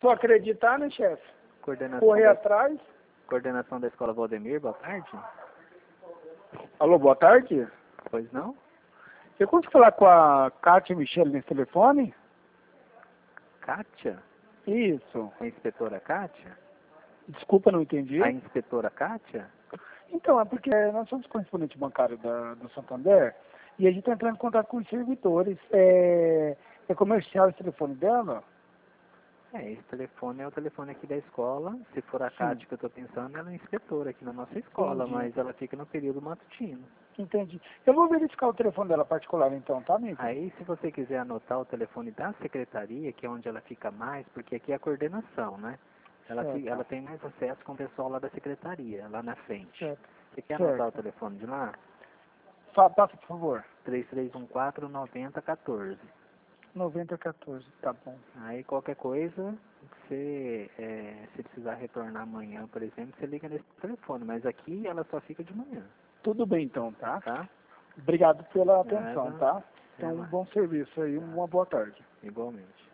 Tu acreditar, né, chefe? Coordenação Correr da, atrás. coordenação da escola Valdemir, boa tarde. Alô, boa tarde. Pois não? Eu consigo falar com a Kátia Michele nesse telefone? Kátia? Isso. A inspetora Kátia? Desculpa, não entendi. A inspetora Kátia? Então, é porque nós somos correspondente bancário do Santander e a gente está entrando em contato com os servidores. É comercial esse telefone dela? Esse telefone é o telefone aqui da escola. Se for a Kátia que eu estou pensando, ela é inspetora aqui na nossa escola, Entendi. mas ela fica no período matutino. Entendi. Eu vou verificar o telefone dela particular então, tá, amigo? Aí, se você quiser anotar o telefone da secretaria, que é onde ela fica mais, porque aqui é a coordenação, né? Certo. Ela tem mais acesso com o pessoal lá da secretaria, lá na frente. Certo. Você quer anotar o Certo. telefone de lá? Passa, por favor. 3314-9014. 9014, tá bom. Aí, qualquer coisa, se precisar retornar amanhã, por exemplo, você liga nesse telefone. Mas aqui ela só fica de manhã, Tudo bem então, tá? tá? Obrigado pela Nada. atenção, tá? Até Então, um mais. bom serviço aí, uma boa tarde. Igualmente.